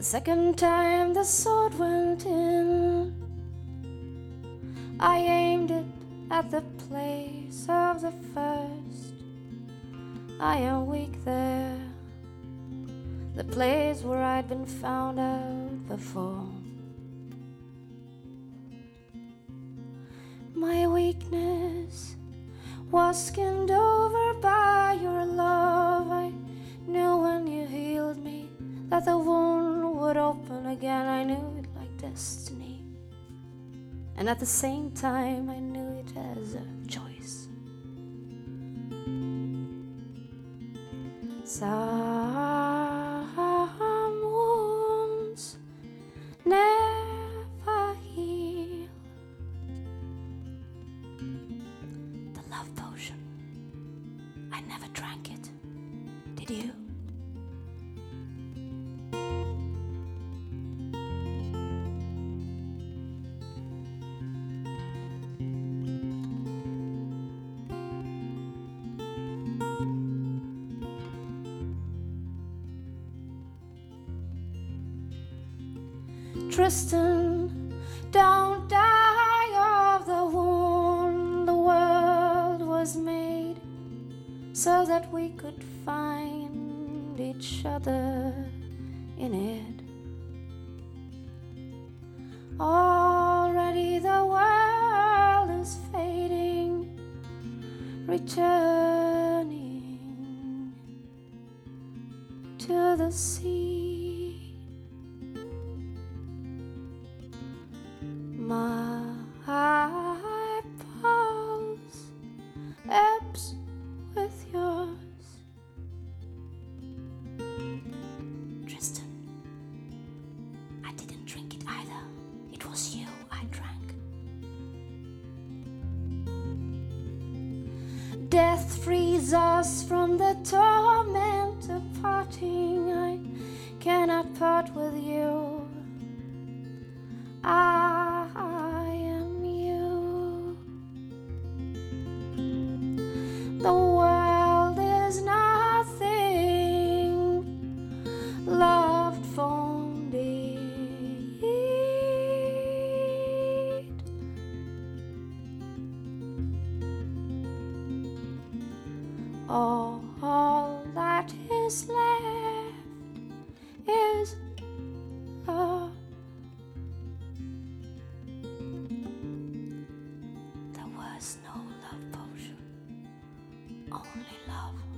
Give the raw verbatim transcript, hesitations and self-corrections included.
second time the sword went in, I aimed it at the place of the first. I am weak there, the place where I'd been found out before. My weakness was skinned over by your love. I knew when you healed me that the wound would open again. I knew it like destiny, and at the same time I knew it as a choice. Some wounds never heal. The love potion, I never drank it. Did you? Tristan, don't die of the wound. The world was made so that we could find each other in it. Already the world is fading, returning to the sea. My pulse ebbs with yours. Tristan, I didn't drink it either. It was you I drank. Death frees us from the torment of parting. I cannot part with you. I am you. The world is nothing loved from deed. All, all that is left is love. There was no love potion, only love.